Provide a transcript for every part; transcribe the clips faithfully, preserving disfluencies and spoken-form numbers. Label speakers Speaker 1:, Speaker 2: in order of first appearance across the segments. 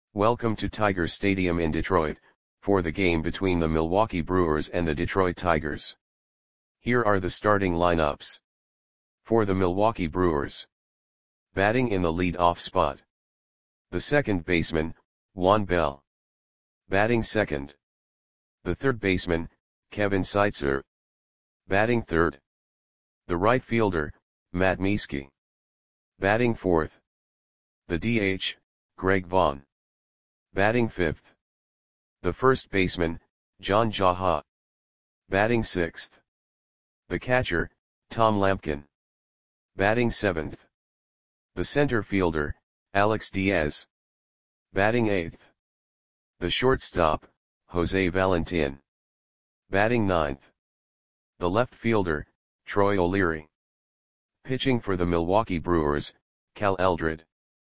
Speaker 1: Welcome to Tiger Stadium in Detroit, for the game between the Milwaukee Brewers and the Detroit Tigers. Here are the starting lineups. For the Milwaukee Brewers. Batting in the lead-off spot. The second baseman, Juan Bell. Batting second. The third baseman, Kevin Seitzer. Batting third. The right fielder, Matt Mieske. Batting fourth. The D H, Greg Vaughn. Batting fifth. The first baseman, John Jaha. Batting sixth. The catcher, Tom Lampkin. Batting seventh. The center fielder, Alex Diaz. Batting eighth. The shortstop, Jose Valentin. Batting ninth. The left fielder, Troy O'Leary. Pitching for the Milwaukee Brewers, Cal Eldred.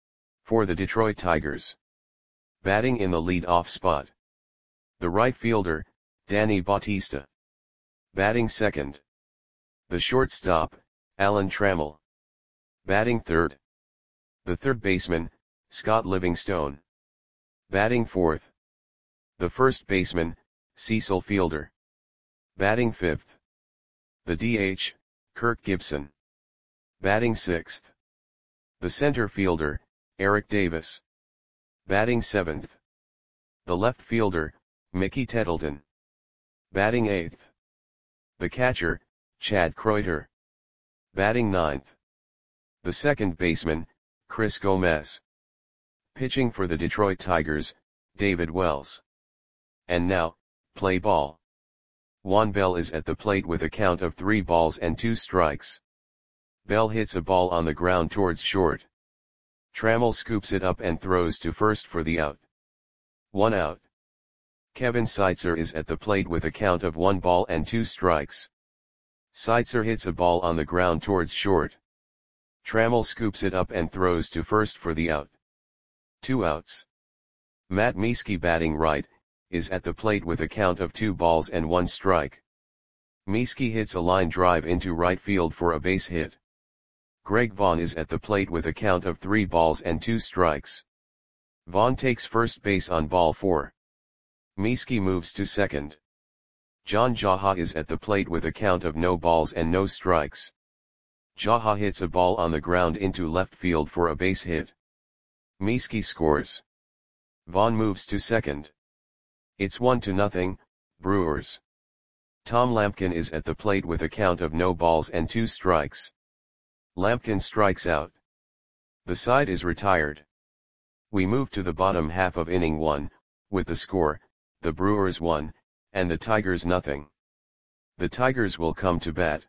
Speaker 1: For the Detroit Tigers. Batting in the lead-off spot. The right fielder, Danny Bautista. Batting second. The shortstop, Alan Trammell. Batting third. The third baseman, Scott Livingstone. Batting fourth. The first baseman, Cecil Fielder. Batting fifth. The D H, Kirk Gibson. Batting sixth. The center fielder, Eric Davis. Batting seventh. The left fielder, Mickey Tettleton. Batting eighth. The catcher, Chad Kreuter. Batting ninth. The second baseman, Chris Gomez. Pitching for the Detroit Tigers, David Wells. And now, play ball. Juan Bell is at the plate with a count of three balls and two strikes. Bell hits a ball on the ground towards short. Trammell scoops it up and throws to first for the out. One out. Kevin Seitzer is at the plate with a count of one ball and two strikes. Seitzer hits a ball on the ground towards short. Trammell scoops it up and throws to first for the out. Two outs. Matt Mieske, batting right, is at the plate with a count of two balls and one strike. Mieske hits a line drive into right field for a base hit. Greg Vaughn is at the plate with a count of three balls and two strikes. Vaughn takes first base on ball four. Mieske moves to second. John Jaha is at the plate with a count of no balls and no strikes. Jaha hits a ball on the ground into left field for a base hit. Mieske scores. Vaughn moves to second. It's one to nothing, Brewers. Tom Lampkin is at the plate with a count of no balls and two strikes. Lampkin strikes out. The side is retired. We move to the bottom half of inning one, with the score, the Brewers one, and the Tigers nothing. The Tigers will come to bat.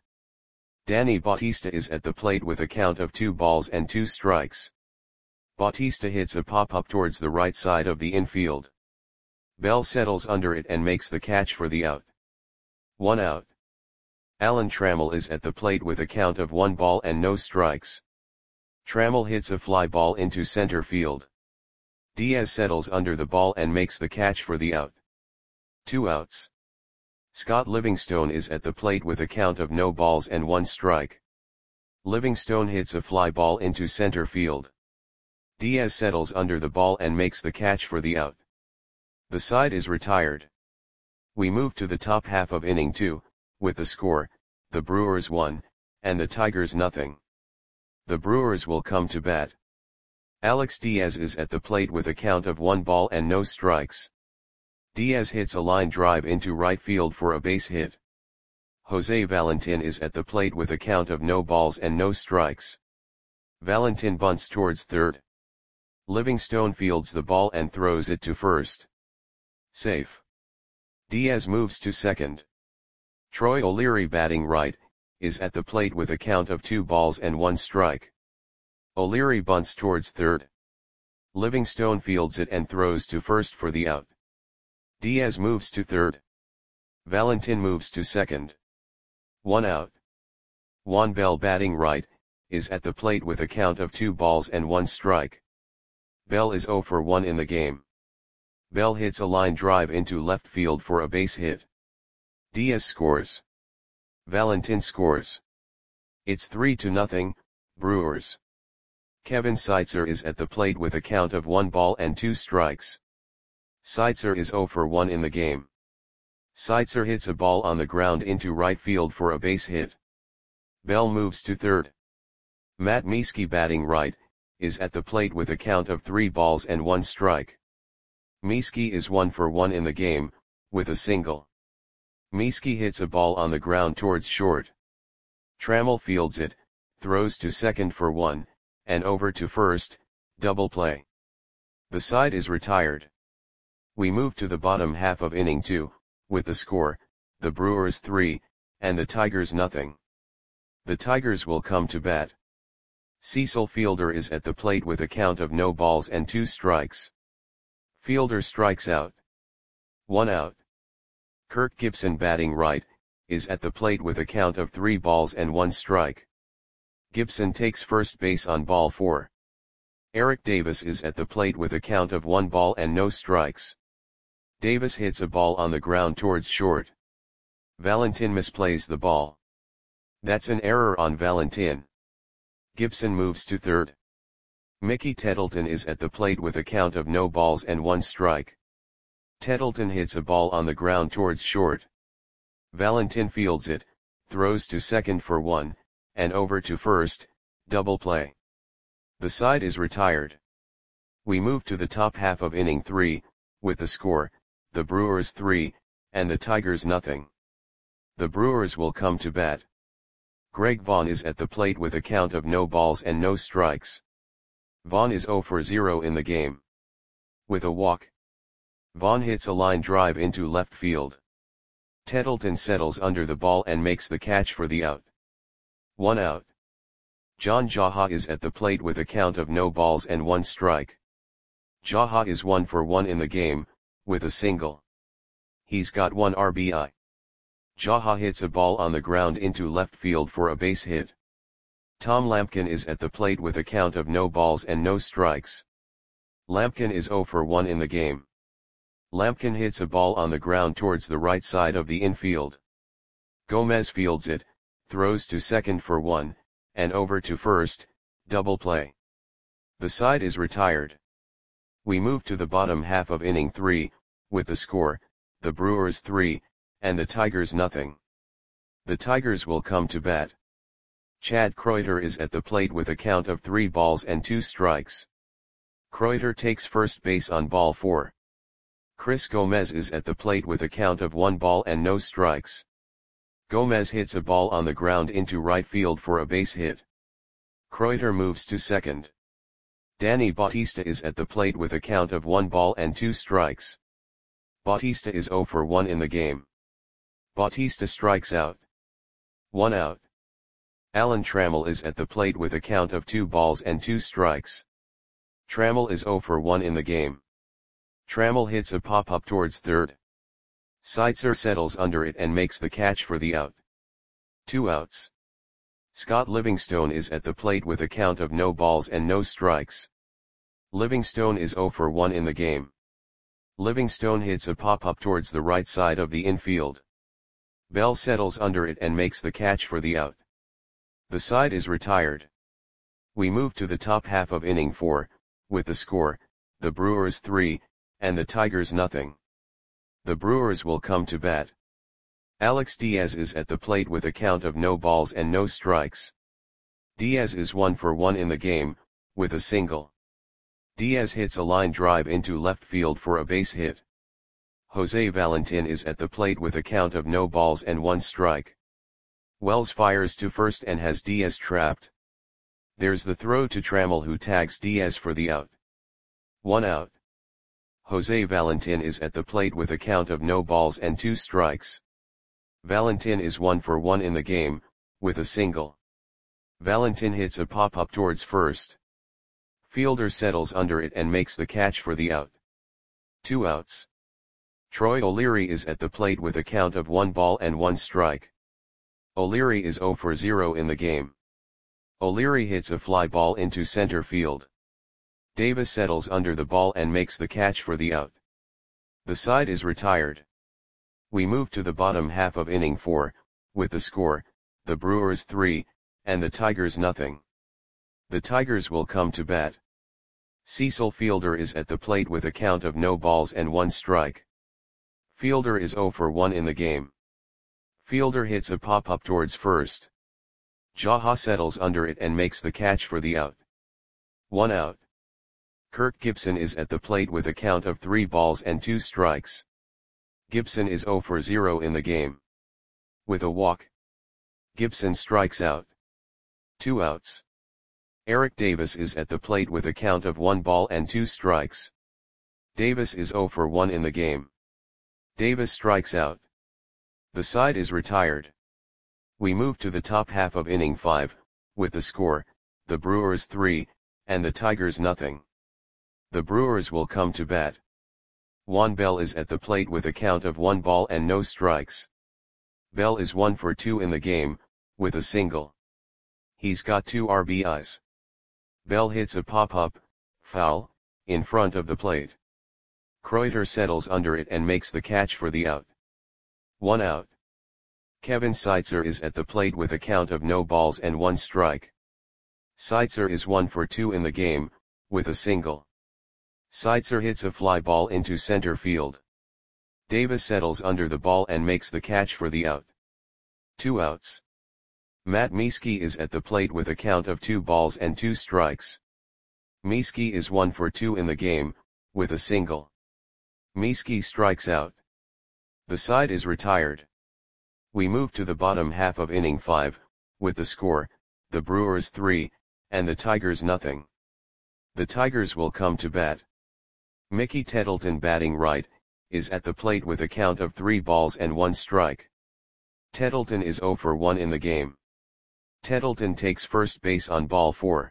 Speaker 1: Danny Bautista is at the plate with a count of two balls and two strikes. Bautista hits a pop-up towards the right side of the infield. Bell settles under it and makes the catch for the out. One out. Alan Trammell is at the plate with a count of one ball and no strikes. Trammell hits a fly ball into center field. Diaz settles under the ball and makes the catch for the out. Two outs. Scott Livingstone is at the plate with a count of no balls and one strike. Livingstone hits a fly ball into center field. Diaz settles under the ball and makes the catch for the out. The side is retired. We move to the top half of inning two, with the score, the Brewers one, and the Tigers nothing. The Brewers will come to bat. Alex Diaz is at the plate with a count of one ball and no strikes. Diaz hits a line drive into right field for a base hit. Jose Valentin is at the plate with a count of no balls and no strikes. Valentin bunts towards third. Livingstone fields the ball and throws it to first. Safe. Diaz moves to second. Troy O'Leary, batting right, is at the plate with a count of two balls and one strike. O'Leary bunts towards third. Livingstone fields it and throws to first for the out. Diaz moves to third. Valentin moves to second. One out. Juan Bell, batting right, is at the plate with a count of two balls and one strike. Bell is zero for one in the game. Bell hits a line drive into left field for a base hit. Diaz scores. Valentin scores. It's three to nothing, Brewers. Kevin Seitzer is at the plate with a count of one ball and two strikes. Seitzer is zero for one in the game. Seitzer hits a ball on the ground into right field for a base hit. Bell moves to third. Matt Mieske, batting right, is at the plate with a count of three balls and one strike. Mieske is one for one in the game, with a single. Mieske hits a ball on the ground towards short. Trammell fields it, throws to second for one, and over to first, double play. The side is retired. We move to the bottom half of inning two, with the score, the Brewers three, and the Tigers nothing. The Tigers will come to bat. Cecil Fielder is at the plate with a count of no balls and two strikes. Fielder strikes out. One out. Kirk Gibson, batting right, is at the plate with a count of three balls and one strike. Gibson takes first base on ball four. Eric Davis is at the plate with a count of one ball and no strikes. Davis hits a ball on the ground towards short. Valentin misplays the ball. That's an error on Valentin. Gibson moves to third. Mickey Tettleton is at the plate with a count of no balls and one strike. Tettleton hits a ball on the ground towards short. Valentin fields it, throws to second for one, and over to first, double play. The side is retired. We move to the top half of inning three, with the score, the Brewers three, and the Tigers nothing. The Brewers will come to bat. Greg Vaughn is at the plate with a count of no balls and no strikes. Vaughn is zero for zero in the game. With a walk, Vaughn hits a line drive into left field. Tettleton settles under the ball and makes the catch for the out. One out. John Jaha is at the plate with a count of no balls and one strike. Jaha is one for one in the game, with a single. He's got one R B I. Jaha hits a ball on the ground into left field for a base hit. Tom Lampkin is at the plate with a count of no balls and no strikes. Lampkin is zero for one in the game. Lampkin hits a ball on the ground towards the right side of the infield. Gomez fields it, throws to second for one, and over to first, double play. The side is retired. We move to the bottom half of inning three, with the score, the Brewers three, and the Tigers nothing. The Tigers will come to bat. Chad Kreuter is at the plate with a count of three balls and two strikes. Kreuter takes first base on ball four. Chris Gomez is at the plate with a count of one ball and no strikes. Gomez hits a ball on the ground into right field for a base hit. Kreuter moves to second. Danny Bautista is at the plate with a count of one ball and two strikes. Bautista is zero for one in the game. Bautista strikes out. One out. Alan Trammell is at the plate with a count of two balls and two strikes. Trammell is zero for one in the game. Trammell hits a pop-up towards third. Seitzer settles under it and makes the catch for the out. Two outs. Scott Livingstone is at the plate with a count of no balls and no strikes. Livingstone is zero for one in the game. Livingstone hits a pop-up towards the right side of the infield. Bell settles under it and makes the catch for the out. The side is retired. We move to the top half of inning four, with the score, the Brewers three, and the Tigers nothing. The Brewers will come to bat. Alex Diaz is at the plate with a count of no balls and no strikes. Diaz is one for one in the game, with a single. Diaz hits a line drive into left field for a base hit. Jose Valentin is at the plate with a count of no balls and one strike. Wells fires to first and has Diaz trapped. There's the throw to Trammell, who tags Diaz for the out. One out. Jose Valentin is at the plate with a count of no balls and two strikes. Valentin is one for one in the game, with a single. Valentin hits a pop-up towards first. Fielder settles under it and makes the catch for the out. Two outs. Troy O'Leary is at the plate with a count of one ball and one strike. O'Leary is zero for zero in the game. O'Leary hits a fly ball into center field. Davis settles under the ball and makes the catch for the out. The side is retired. We move to the bottom half of inning four, with the score, the Brewers three, and the Tigers nothing. The Tigers will come to bat. Cecil Fielder is at the plate with a count of no balls and one strike. Fielder is zero for one in the game. Fielder hits a pop-up towards first. Jaha settles under it and makes the catch for the out. One out. Kirk Gibson is at the plate with a count of three balls and two strikes. Gibson is zero for zero in the game. With a walk, Gibson strikes out. Two outs. Eric Davis is at the plate with a count of one ball and two strikes. Davis is zero for one in the game. Davis strikes out. The side is retired. We move to the top half of inning five, with the score, the Brewers three, and the Tigers nothing. The Brewers will come to bat. Juan Bell is at the plate with a count of one ball and no strikes. Bell is one for two in the game, with a single. He's got two R B Is. Bell hits a pop-up, foul, in front of the plate. Kreuter settles under it and makes the catch for the out. One out. Kevin Seitzer is at the plate with a count of no balls and one strike. Seitzer is one for two in the game, with a single. Seitzer hits a fly ball into center field. Davis settles under the ball and makes the catch for the out. Two outs. Matt Mieske is at the plate with a count of two balls and two strikes. Mieske is one for two in the game, with a single. Mieske strikes out. The side is retired. We move to the bottom half of inning five, with the score, the Brewers three, and the Tigers nothing. The Tigers will come to bat. Mickey Tettleton, batting right, is at the plate with a count of three balls and one strike. Tettleton is zero for one in the game. Tettleton takes first base on ball four.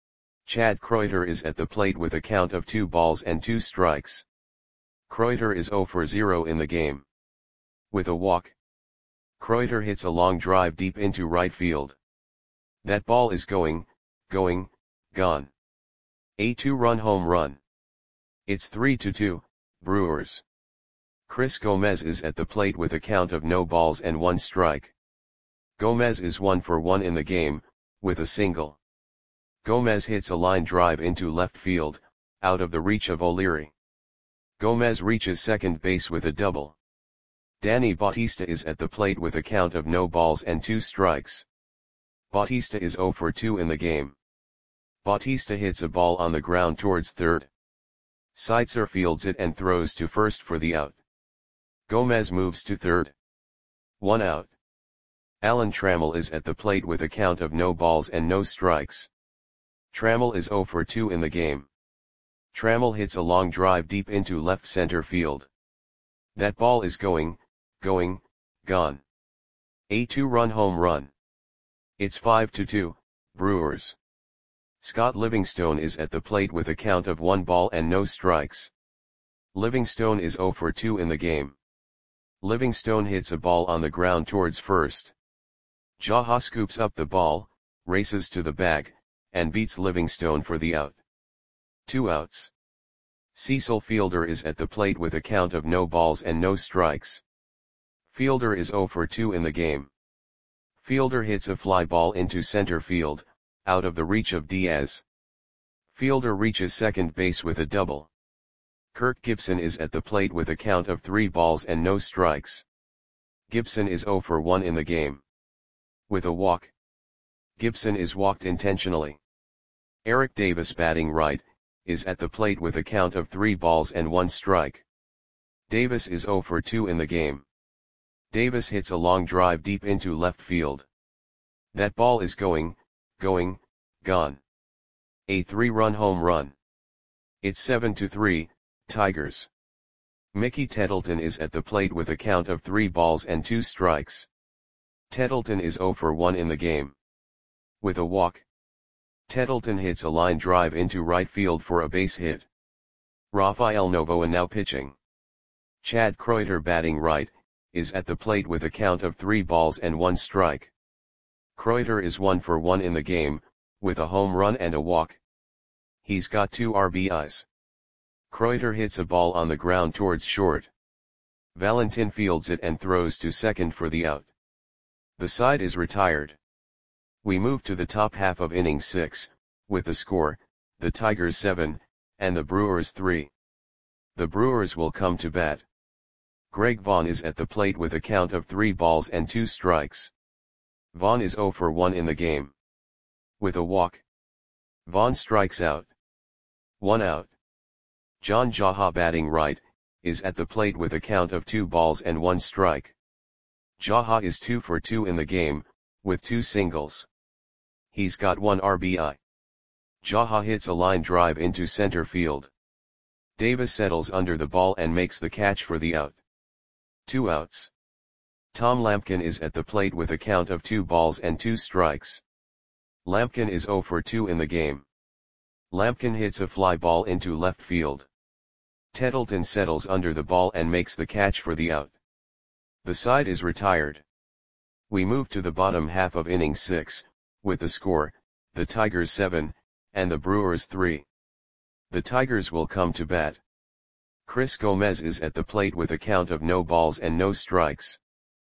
Speaker 1: Chad Kreuter is at the plate with a count of two balls and two strikes. Kreuter is zero for zero in the game. With a walk, Kreuter hits a long drive deep into right field. That ball is going, going, gone. A two-run home run. It's three to two, Brewers. Chris Gomez is at the plate with a count of no balls and one strike. Gomez is one for one in the game, with a single. Gomez hits a line drive into left field, out of the reach of O'Leary. Gomez reaches second base with a double. Danny Bautista is at the plate with a count of no balls and two strikes. Bautista is zero for two in the game. Bautista hits a ball on the ground towards third. Seitzer fields it and throws to first for the out. Gomez moves to third. One out. Alan Trammell is at the plate with a count of no balls and no strikes. Trammell is zero for two in the game. Trammell hits a long drive deep into left center field. That ball is going, going, gone. A two-run home run. It's five to two, Brewers. Scott Livingstone is at the plate with a count of one ball and no strikes. Livingstone is zero for two in the game. Livingstone hits a ball on the ground towards first. Jaha scoops up the ball, races to the bag, and beats Livingstone for the out. Two outs. Cecil Fielder is at the plate with a count of no balls and no strikes. Fielder is zero for two in the game. Fielder hits a fly ball into center field, out of the reach of Diaz. Fielder reaches second base with a double. Kirk Gibson is at the plate with a count of three balls and no strikes. Gibson is zero for one in the game. With a walk, Gibson is walked intentionally. Eric Davis, batting right, is at the plate with a count of three balls and one strike. Davis is zero for two in the game. Davis hits a long drive deep into left field. That ball is going, going, gone. A three-run home run. It's seven to three, Tigers. Mickey Tettleton is at the plate with a count of three balls and two strikes. Tettleton is zero for one in the game. With a walk, Tettleton hits a line drive into right field for a base hit. Rafael Novoa now pitching. Chad Kreuter, batting right, is at the plate with a count of three balls and one strike. Kreuter is one for one in the game, with a home run and a walk. He's got two R B Is. Kreuter hits a ball on the ground towards short. Valentin fields it and throws to second for the out. The side is retired. We move to the top half of inning six, with the score, the Tigers seven, and the Brewers three. The Brewers will come to bat. Greg Vaughn is at the plate with a count of three balls and two strikes. Vaughn is zero for one in the game. With a walk, Vaughn strikes out. One out. John Jaha, batting right, is at the plate with a count of two balls and one strike. Jaha is two for two in the game, with two singles. He's got one R B I. Jaha hits a line drive into center field. Davis settles under the ball and makes the catch for the out. Two outs. Tom Lampkin is at the plate with a count of two balls and two strikes. Lampkin is zero for two in the game. Lampkin hits a fly ball into left field. Tettleton settles under the ball and makes the catch for the out. The side is retired. We move to the bottom half of inning six, with the score, the Tigers seven, and the Brewers three. The Tigers will come to bat. Chris Gomez is at the plate with a count of no balls and no strikes.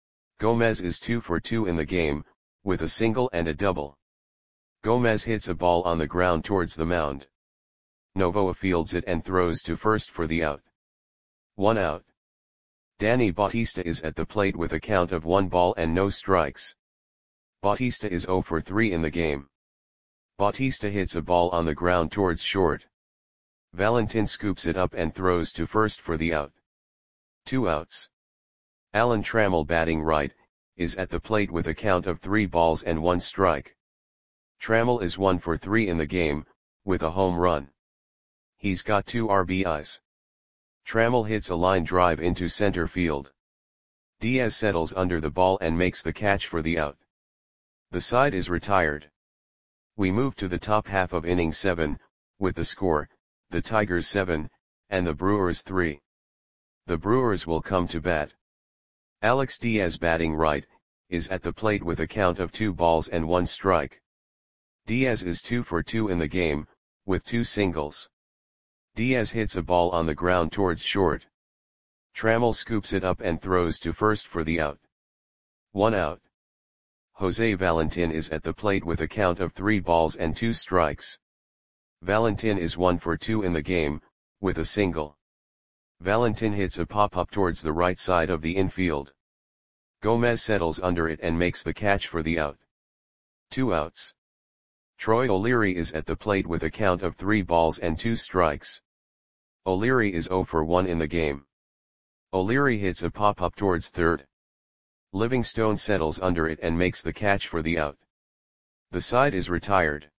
Speaker 1: Gomez is two for two in the game, with a single and a double. Gomez hits a ball on the ground towards the mound. Novoa fields it and throws to first for the out. One out. Danny Bautista is at the plate with a count of one ball and no strikes. Bautista is zero for three in the game. Bautista hits a ball on the ground towards short. Valentin scoops it up and throws to first for the out. Two outs. Alan Trammell, batting right, is at the plate with a count of three balls and one strike. Trammell is one for three in the game, with a home run. He's got two R B Is. Trammell hits a line drive into center field. Diaz settles under the ball and makes the catch for the out. The side is retired. We move to the top half of inning seven, with the score, the Tigers seven, and the Brewers three. The Brewers will come to bat. Alex Diaz, batting right, is at the plate with a count of two balls and one strike. Diaz is two for two in the game, with two singles. Diaz hits a ball on the ground towards short. Trammell scoops it up and throws to first for the out. One out. Jose Valentin is at the plate with a count of three balls and two strikes. Valentin is one for two in the game, with a single. Valentin hits a pop-up towards the right side of the infield. Gomez settles under it and makes the catch for the out. Two outs. Troy O'Leary is at the plate with a count of three balls and two strikes. O'Leary is zero for one in the game. O'Leary hits a pop-up towards third. Livingstone settles under it and makes the catch for the out. The side is retired.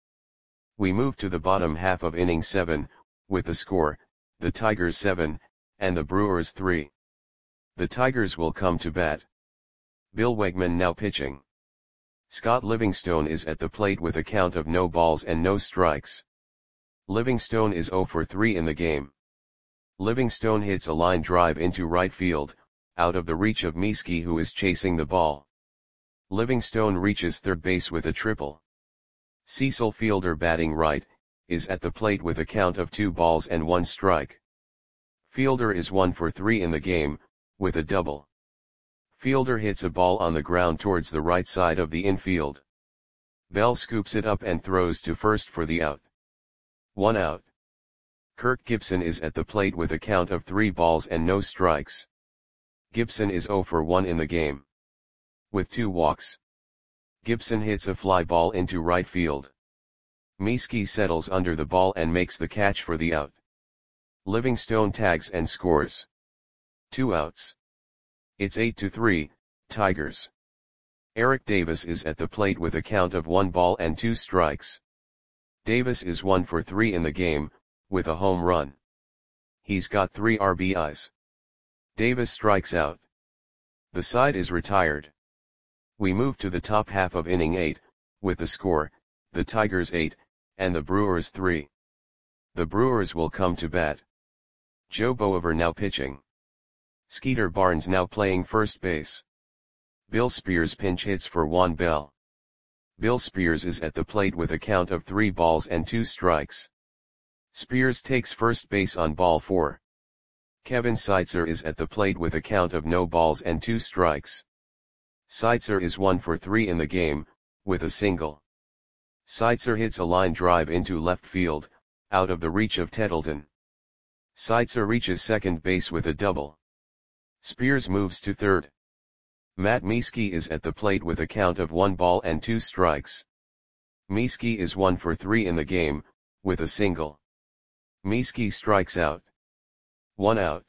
Speaker 1: We move to the bottom half of inning seven, with the score, the Tigers seven, and the Brewers three. The Tigers will come to bat. Bill Wegman now pitching. Scott Livingstone is at the plate with a count of no balls and no strikes. Livingstone is zero for three in the game. Livingstone hits a line drive into right field, out of the reach of Mieske, who is chasing the ball. Livingstone reaches third base with a triple. Cecil Fielder, batting right, is at the plate with a count of two balls and one strike. Fielder is one for three in the game, with a double. Fielder hits a ball on the ground towards the right side of the infield. Bell scoops it up and throws to first for the out. One out. Kirk Gibson is at the plate with a count of three balls and no strikes. Gibson is zero for one in the game. With two walks. Gibson hits a fly ball into right field. Mieske settles under the ball and makes the catch for the out. Livingstone tags and scores. Two outs. It's eight to three, Tigers. Eric Davis is at the plate with a count of one ball and two strikes. Davis is one for three in the game, with a home run. He's got three R B Is. Davis strikes out. The side is retired. We move to the top half of inning eight, with the score, the Tigers eight, and the Brewers three. The Brewers will come to bat. Joe Boever now pitching. Skeeter Barnes now playing first base. Bill Spears pinch hits for Juan Bell. Bill Spears is at the plate with a count of three balls and two strikes. Spears takes first base on ball four. Kevin Seitzer is at the plate with a count of no balls and two strikes. Seitzer is one for three in the game, with a single. Seitzer hits a line drive into left field, out of the reach of Tettleton. Seitzer reaches second base with a double. Spears moves to third. Matt Mieske is at the plate with a count of one ball and two strikes. Mieske is one for three in the game, with a single. Mieske strikes out. One out.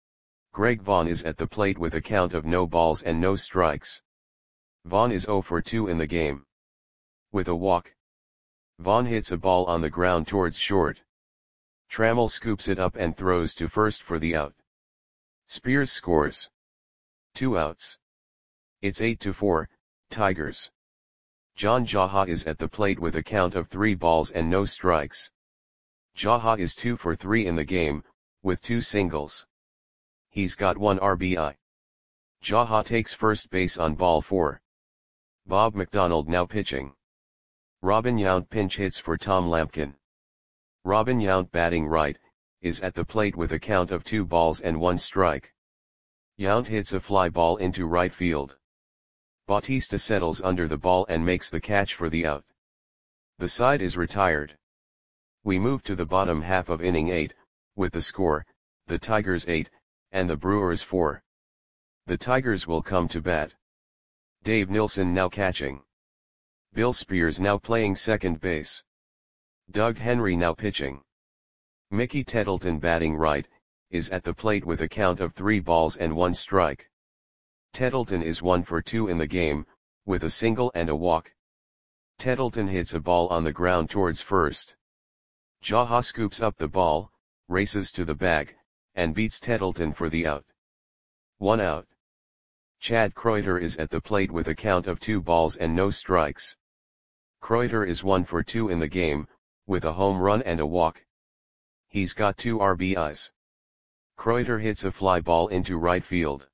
Speaker 1: Greg Vaughn is at the plate with a count of no balls and no strikes. Vaughn is zero for two in the game. With a walk. Vaughn hits a ball on the ground towards short. Trammell scoops it up and throws to first for the out. Spears scores. Two outs. It's eight to four, Tigers. John Jaha is at the plate with a count of three balls and no strikes. Jaha is two for three in the game, with two singles. He's got one R B I. Jaha takes first base on ball four. Bob McDonald now pitching. Robin Yount pinch hits for Tom Lampkin. Robin Yount batting right, is at the plate with a count of two balls and one strike. Yount hits a fly ball into right field. Bautista settles under the ball and makes the catch for the out. The side is retired. We move to the bottom half of inning eight, with the score, the Tigers eight, and the Brewers four. The Tigers will come to bat. Dave Nilsson now catching. Bill Spears now playing second base. Doug Henry now pitching. Mickey Tettleton batting right, is at the plate with a count of three balls and one strike. Tettleton is one for two in the game, with a single and a walk. Tettleton hits a ball on the ground towards first. Jaha scoops up the ball, races to the bag, and beats Tettleton for the out. One out. Chad Kreuter is at the plate with a count of two balls and no strikes. Kreuter is one for two in the game, with a home run and a walk. He's got two R B Is. Kreuter hits a fly ball into right field.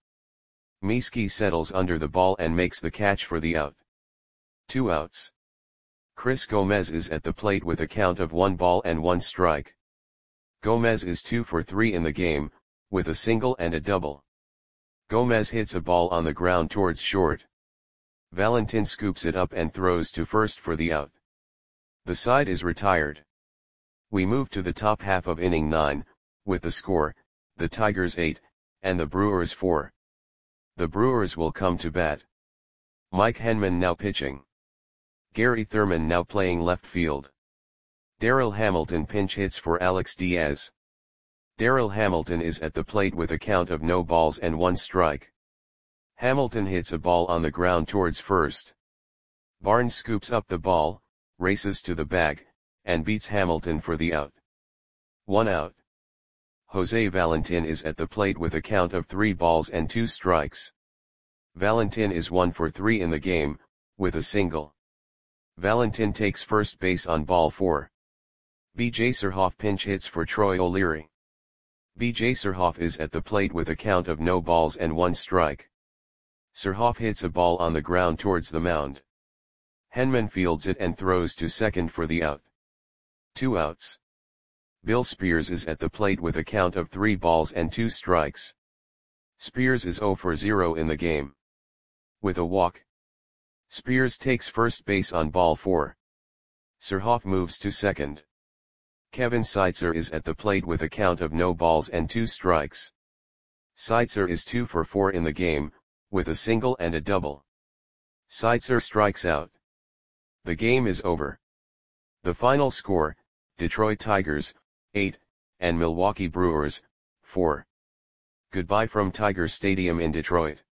Speaker 1: Mieske settles under the ball and makes the catch for the out. Two outs. Chris Gomez is at the plate with a count of one ball and one strike. Gomez is two for three in the game, with a single and a double. Gomez hits a ball on the ground towards short. Valentin scoops it up and throws to first for the out. The side is retired. We move to the top half of inning nine, with the score, the Tigers eight, and the Brewers four. The Brewers will come to bat. Mike Henman now pitching. Gary Thurman now playing left field. Darryl Hamilton pinch hits for Alex Diaz. Darryl Hamilton is at the plate with a count of no balls and one strike. Hamilton hits a ball on the ground towards first. Barnes scoops up the ball, races to the bag, and beats Hamilton for the out. One out. Jose Valentin is at the plate with a count of three balls and two strikes. Valentin is one for three in the game, with a single. Valentin takes first base on ball four. B J Surhoff pinch hits for Troy O'Leary. B J Surhoff is at the plate with a count of no balls and one strike. Surhoff hits a ball on the ground towards the mound. Henman fields it and throws to second for the out. Two outs. Bill Spears is at the plate with a count of three balls and two strikes. Spears is zero for zero in the game. With a walk. Spears takes first base on ball four. Surhoff moves to second. Kevin Seitzer is at the plate with a count of no balls and two strikes. Seitzer is two for four in the game, with a single and a double. Seitzer strikes out. The game is over. The final score, Detroit Tigers, eight, and Milwaukee Brewers, four. Goodbye from Tiger Stadium in Detroit.